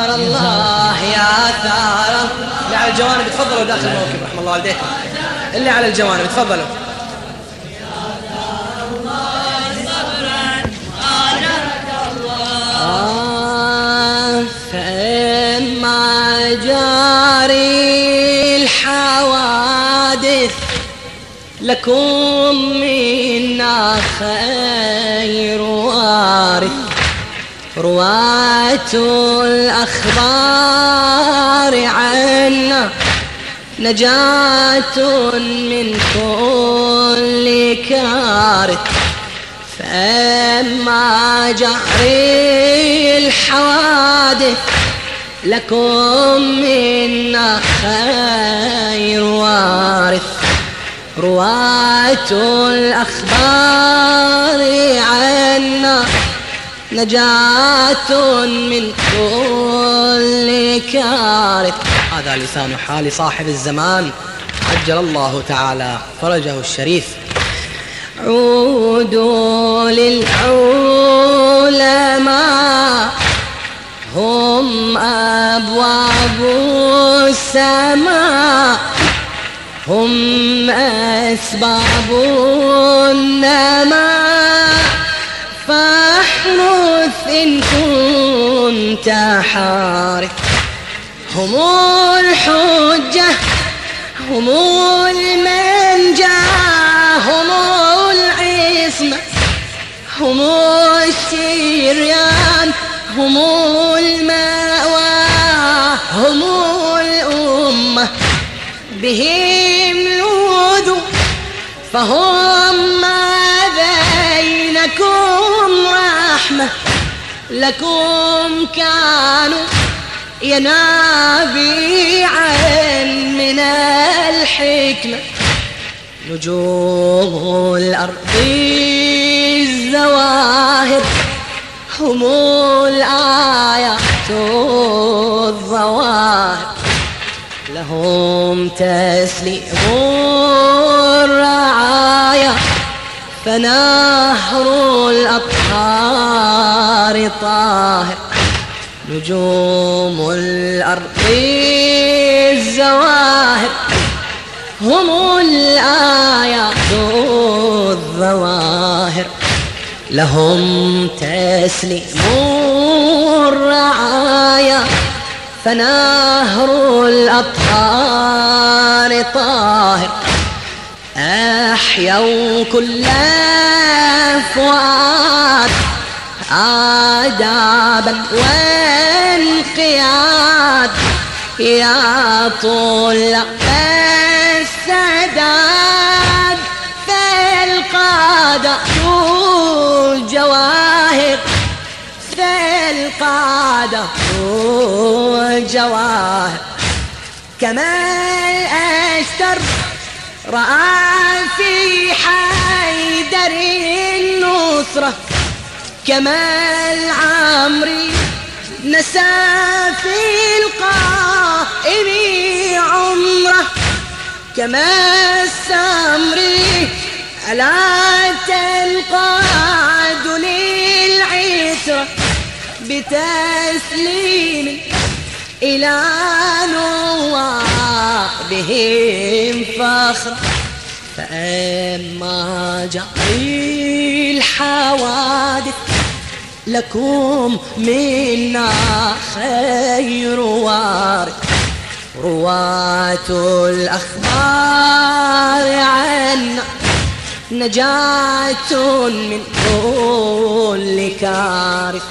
ثار الله يا ثار. اللي على الجوانب تفضلوا داخل الموكب رحم الله والديكم. اللي على الجوانب تفضلوا. فإما جاري الحوادث لكم منا خير وارث. رواة الأخبار عنا نجاة من كل كارث. فأما جاري الحوادث لكم منا خير وارث. رواة الأخبار عنا نجاة من كل كارث. هذا لسان حال صاحب الزمان عجل الله تعالى فرجه الشريف. عودوا للعلماء هم أبواب السماء. هم أسباب النماء. فاحرث إن كنت حارث. هم الحجة هم المنجى هم العصمة هم الشريان هم المأوى هم الأمة. بهم لوذوا فهم ما بينكم رحمة. لكم كانوا ينابيعا من الحكمة. نجوم الأرض الزواهر هم الآيات الظواهر. لهم تسليم الرعايا فنهر الأطهار طاهر. نجوم الأرض الزواهر هم الآيات الظواهر. لهم تسليم الرعايا فنهر الأطهار طاهر. أحيوا كل فؤاد آدابا وانقياد. يا طلاب السداد فالقادة الجواهر. فالقادة الجواهر. كما الأشتر رأى في حيدر النصرة. كما العمري نسى في القائم عمره. كما السمري ألا تنقاد للعسرة بتسليم إلى نوابهم فخر. فأما جاري الحوادث لكم منا خير وارث. رواة الأخبار عنا نجاة من كل كارث.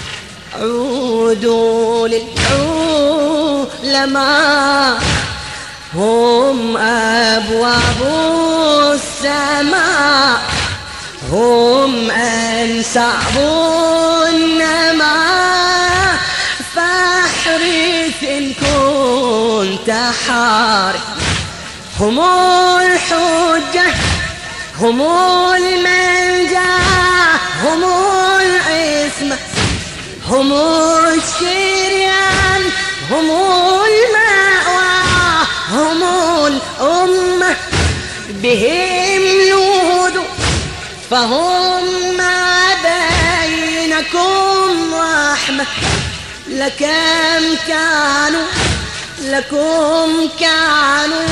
عودوا للعلماء هم أبواب السماء. هم أنساب النماء. فاحرث إن كنت حارث. هم الحجة هم المنجى هم العصمة هم الشريان هم المأوى هم الأمة. بهم لوذوا فهم ما بينكم رحمة. لكم كانوا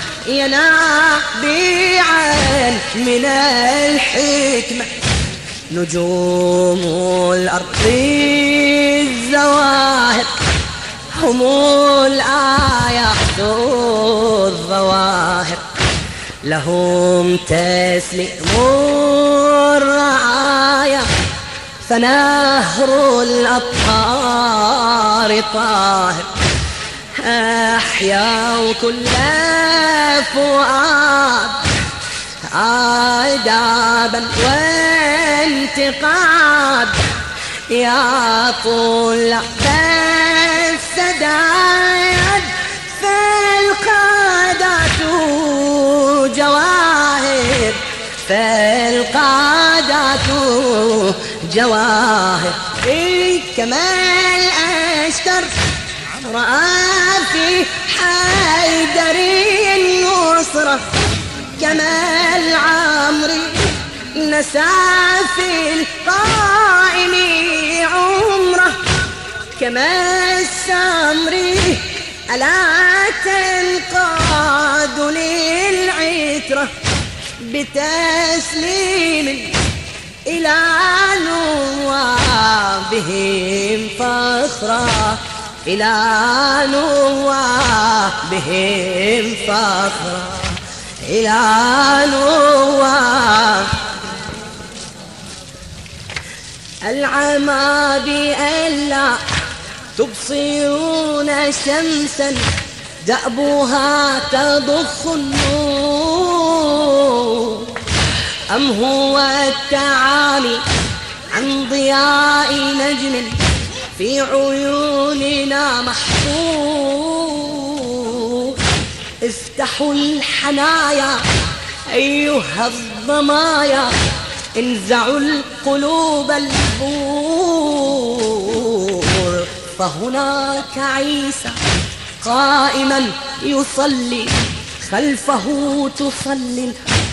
ينابيعا من الحكمة، نجوم الأرض الزواهر، هم الآيات الظواهر، لهم تسليم الرعايا، فنهر الأطهار طاهر، أحيا كل فؤاد آدابا وانتقاد، يا طلاب السداد فالقادات جواهر، فالقادات جواهر، كما الأشتر رأى في حيدر النصرة، كما العمري نسى في القائم عمره، كما السمري ألا تنقاد للعترة بتسليم إلى نوابهم فخرا، إلى نوابهم فخرا، إلى نواب العمى بألا تبصرون شمسا دأبها تضخ النور، أم هو التعامي عن ضياء نجم في عيوننا محفور، افتحوا الحنايا أيها الضمايا، انزعوا القلوب البور، فهناك عيسى قائما يصلي، خلفه تصلي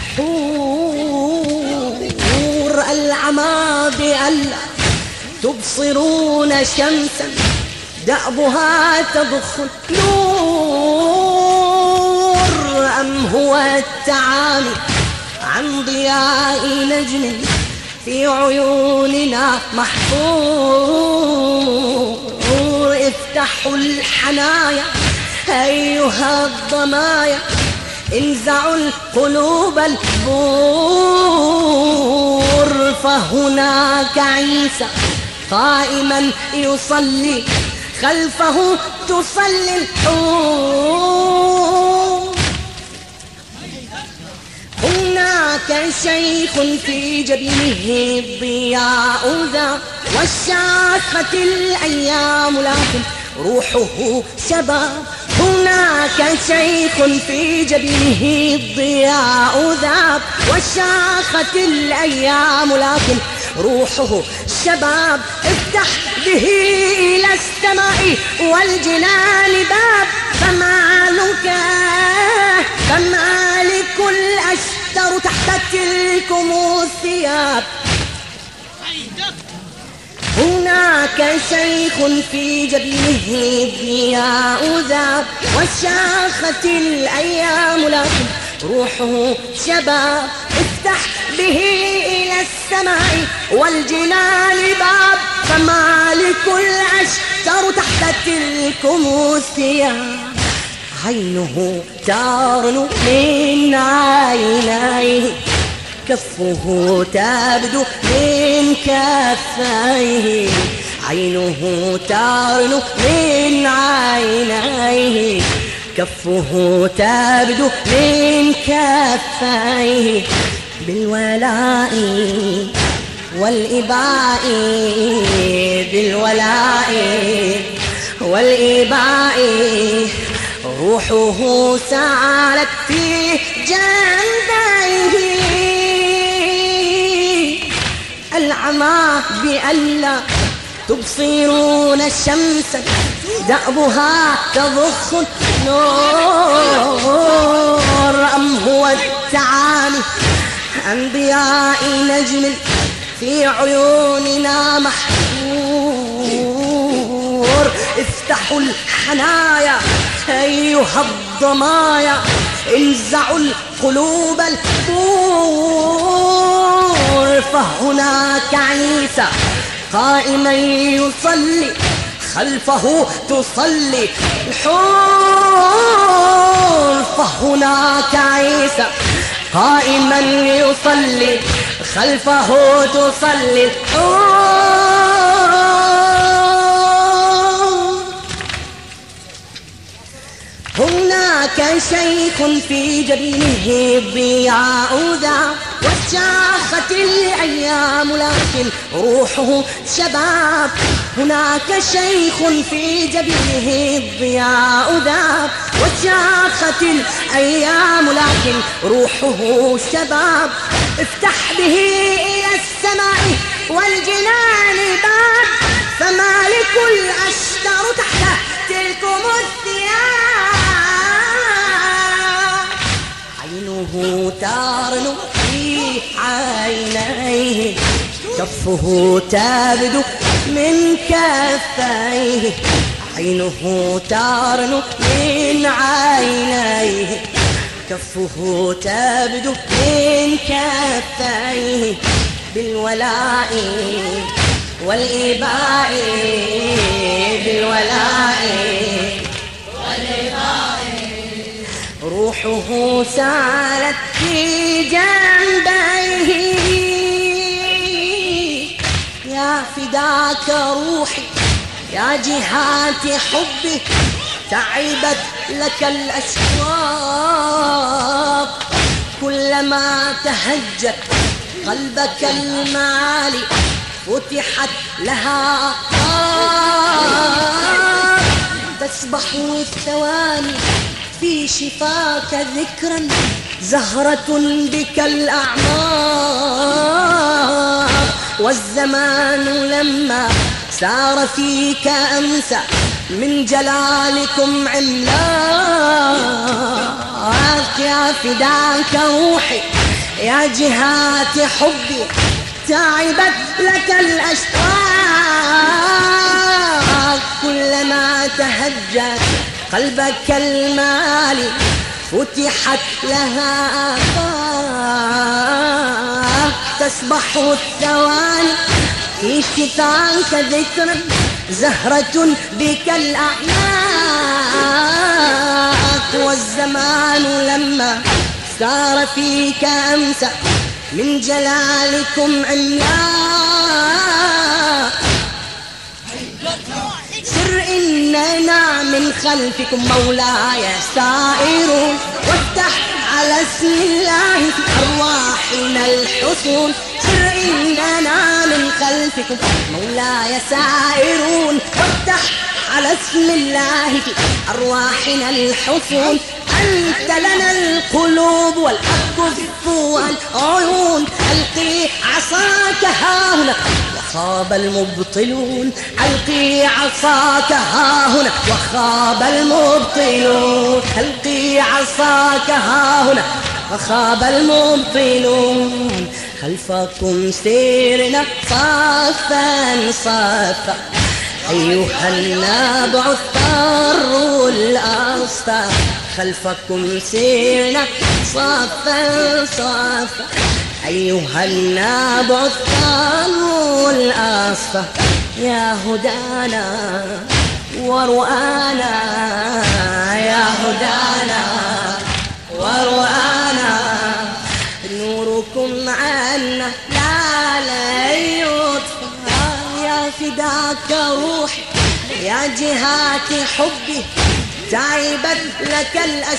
الحور، العمى بألا تبصرون شمسا دأبها تضخ النور، أم هو التعامي عن ضياء نجم في عيوننا محفور، افتحوا الحنايا أيها الضمايا، انزعوا القلوب البور، فهناك عيسى قائما يصلي، خلفه تصلي الحور، هناك شيخ في جبينه الضياء ذا، والشاخت الأيام لكن روحه شباب، هناك شيخ في جبينه الضياء ذاب، والشاخت الأيام لكن روحه شباب، افتح به إلى السماء والجنان باب، فمالك الأشتر تحت تلكم الثياب، هناك شيخ في جبينه الضياء ذاب، والشاخت الأيام لكن روحه شباب، افتح به إلى السماء والجنان باب، فمالك الأشتر تحت تلكم الثياب، عينه ترن من عينيه، كفه تبدو من كفيه، عينه ترن من عينيه، كفه تبدو من كفيه، بالولاء والإباء، بالولاء والإباء، روحه سالت في جنبيه، العمى بألا تبصرون شمسا دأبها تضخ النور، أم هو التعامي عن ضياء نجم في عيوننا محفور، افتحوا الحنايا أيها الضمايا، انزعوا القلوب البور، فهناك عيسى قائما يصلي خلفه تصلي الحور، فهناك عيسى قائما يصلي خلفه تصلي الحور. هناك شيخ في جبينه الضياء ذا، وشاخت الأيام لكن روحه شباب. هناك شيخ في جبينه الضياء ذاب، وشاخت الأيام لكن روحه شباب. افتح به إلى السماء والجنان باب، فمالك الأشتر تحت تلكم الثياب. عينه تارن في عينيه، كفه تابد من كفيه. عينه تارن من عينيه، كفه تابد من كفيه. بالولاء والإباء، بالولاء والإباء، روحه سالت في جنبيه. يا فداك روحي يا جهات حبي، تعبت لك الأشواق. كلما تهجت قلبك المعالي فتحت لها آفاق. تسبح الثواني في شفاك ذكرا، زهرة بك الأعمار. والزمان لما سار فيك أمسى من جلالكم عملاق. يا فداك روحي يا جهات حبي، تعبت لك الأشواق. كلما تهجت قلبك المالي فتحت لها آفاق. تسبح الثواني في شفاك ذكرا، زهرة بك الأعناق. والزمان لما سار فيك أمسى من جلالكم عملاق. سر إننا من خلفكم مولاي سائرون، وافتح على اسم الله في أرواحنا الحصون. سر إننا من خلفكم مولاي سائرون، وافتح على اسم الله في أرواحنا الحصون. أنت لنا القلوب والأكف والعيون، ألقي عصاك هاهنا وخاب المبطلون. ألقي عصاك هاهنا وخاب المبطلون. ألقي عصاك هاهنا وخاب المبطلون. خلفكم سيرنا صفا صفا، أيها النابع الثار الأصفى. خلفكم سيرنا صفا صفا، أيها النابع الثار الأصفى. يا هدانا ورؤانا، يا هدانا ورؤانا، نوركم عنا لا يطفى. يا فداك روحي يا جهات حبي، تعبت لك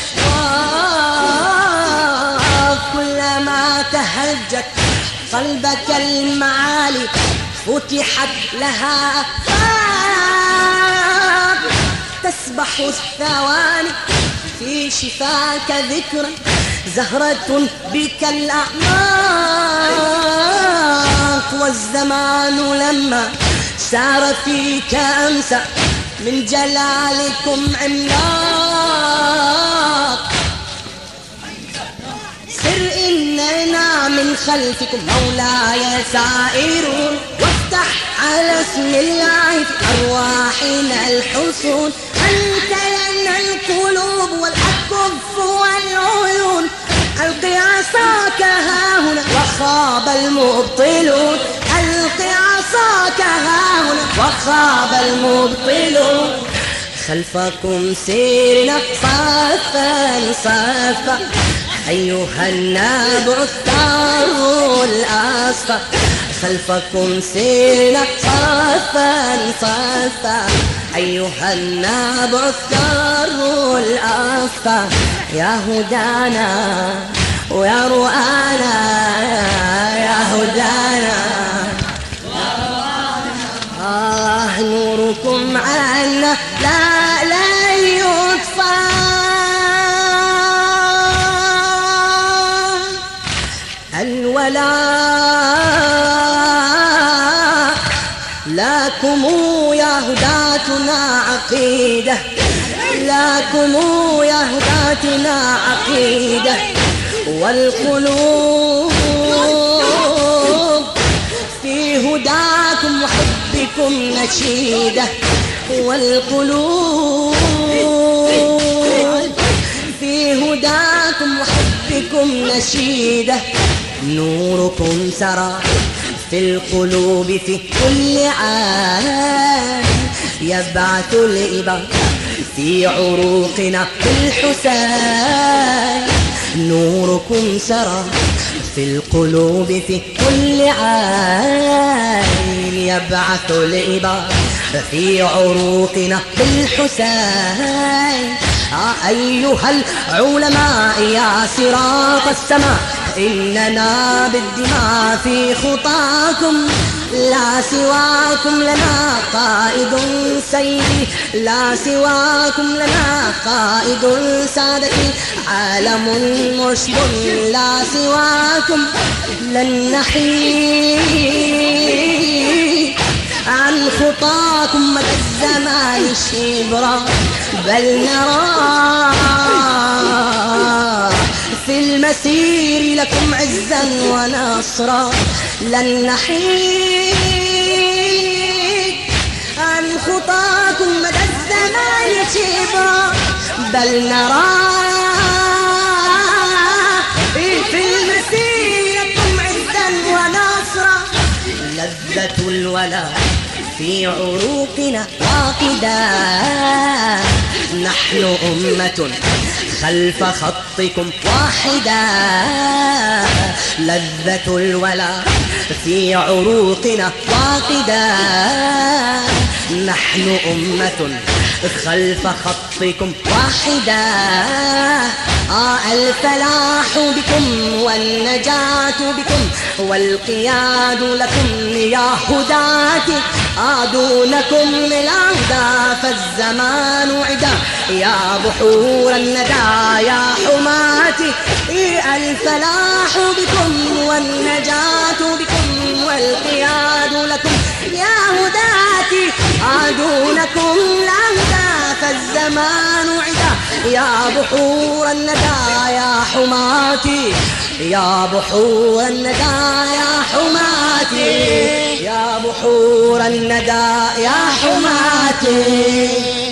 الأشواق. كلما تهجت قلبك المعالي فتحت لها آفاق. تسبح الثواني في شفاك ذكرا، زهرة بك الأعماق. والزمان لما سار فيك أمسى من جلالكم عملاق. سر إننا من خلفكم مولاي سائرون، وافتح على اسم الله في أرواحنا الحصون. أنت لنا القلوب والأكف والعيون. ألق عصاك هاهنا وخاب المبطلون. ألق عصاك هاهنا وخاب المبطلون. خلفكم سيرنا صفا صفا أيها النابع الثار الأصفى. خلفكم سيرنا صفا صفا أيها النابع الثار الأصفى. يا هدانا ويا رؤانا يا هدانا نوركم عنا لا يطفى. الولاء لكم يا هداتنا عقيدة. لكم يا هداتنا عقيدة. والقلوب في هداكم وحبكم نشيدة. والقلوب في هداكم وحبكم نشيدة. نوركم سرى في القلوب في كل عام. يبعث الإباء في عروقنا الحسين. نوركم سرى في القلوب في كل عين. يبعث الإباء في عروقنا بالحسين. أيها العلماء يا صراط السماء إننا بالدماء في خطاكم. لا سواكم لنا قائد سيدي. لا سواكم لنا قائد سادتي. عالم مشبل لا سواكم لن نحيد عن خطاكم مدى الزمان شبرا. بل نرى في المسير لكم عزا ونصرا. لن نحيد عن خطاكم مدى الزمان شبرا. بل نرى في المسير لكم عزا ونصرا. لذة الولاء في عروقنا واقدا. نحن أمة خلف خطكم واحدا. لذة الولاء في عروقنا واقدا. نحن أمة خلف خطكم واحدا. الفلاح بكم والنجاة بكم والقياد لكم يا هداتي. دونكم العهدا فالزمان عدا. يا بحور الندى يا حماتي. الفلاح بكم والنجاة بكم والقياد لكم يا هداتي. دونكم العهدا فالزمان عدا. يا بحور الندى يا حماتي. يا بحور الندى يا حماتي. يا بحور الندى يا حماتي.